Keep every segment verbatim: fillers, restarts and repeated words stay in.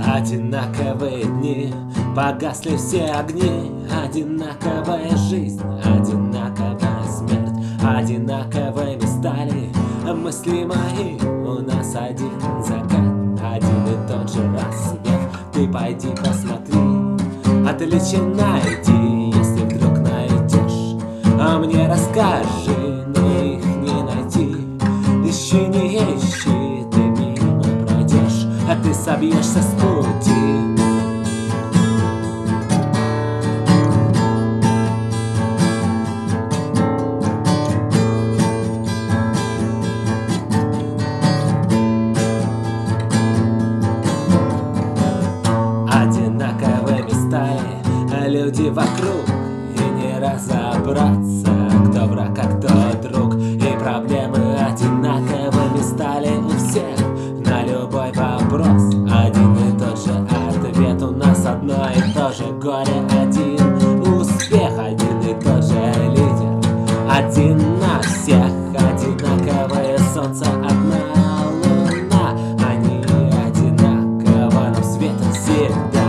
Одинаковые дни, погасли все огни. Одинаковая жизнь, одинаковая смерть. Одинаковыми стали мысли мои. У нас один закат, один и тот же рассвет. Ты пойди посмотри, отличия найди. Если вдруг найдешь, а мне расскажи. Но их не найти, ищи, не ищи. Ты мимо пройдешь, а ты собьешься с пути. Одинаковыми стали люди вокруг, и не разобраться, кто враг, а кто друг. И проблемы одинаковыми стали у всех. На любой вопрос один и тот же ответ. У нас одно и то же горе, один успех. Один и тот же лидер, один на всех. Одинаковое солнце, одна луна. Они одинаково нам светят всегда.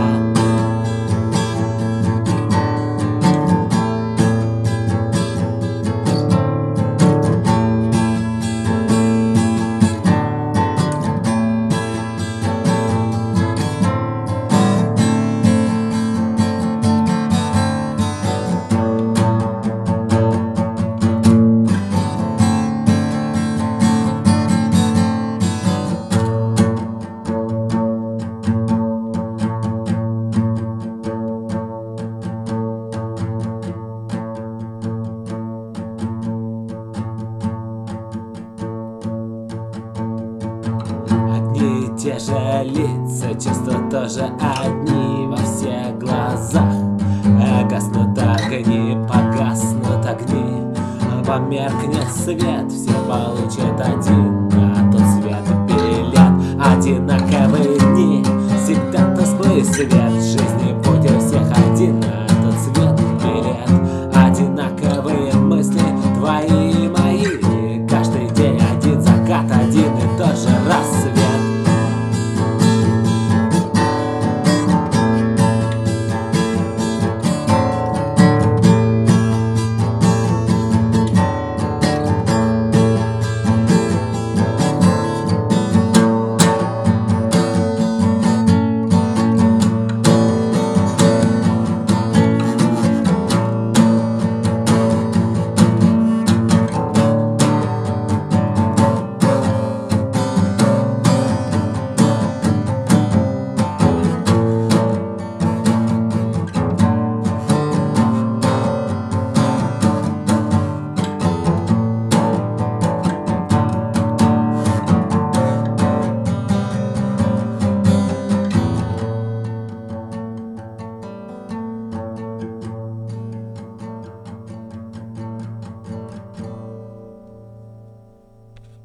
Те же лица, чувства тоже одни во всех глазах. Гаснут огни, погаснут огни, померкнет свет, все получат один, а тот свет пилят. Одинаковые дни, всегда тусклый свет. Жизнь